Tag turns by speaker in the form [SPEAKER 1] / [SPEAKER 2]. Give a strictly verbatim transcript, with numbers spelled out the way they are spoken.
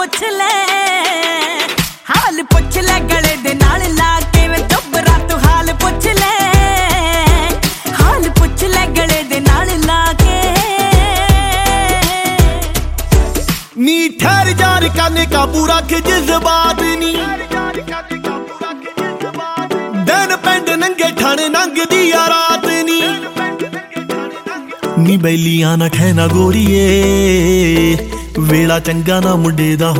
[SPEAKER 1] ਪੁੱਛ ਲੈ ਹਾਲ ਪੁੱਛ ਲੈ ਗਲੇ ਦੇ ਨਾਲ ਲਾ ਕੇ ਵੇ ਟੱਬਰਾ ਤੂੰ ਹਾਲ ਪੁੱਛ ਲੈ ਹਾਲ ਪੁੱਛ ਲੈ ਗਲੇ ਦੇ ਨਾਲ ਲਾ ਕੇ
[SPEAKER 2] नी ठहर जार काने काबू रख जज्बात नी दिन पिंड नंगे ठाणे लंघदी आ रात नी नी बैलियां ना ठहना गोरीए वेला चंगा ना मुंडे दा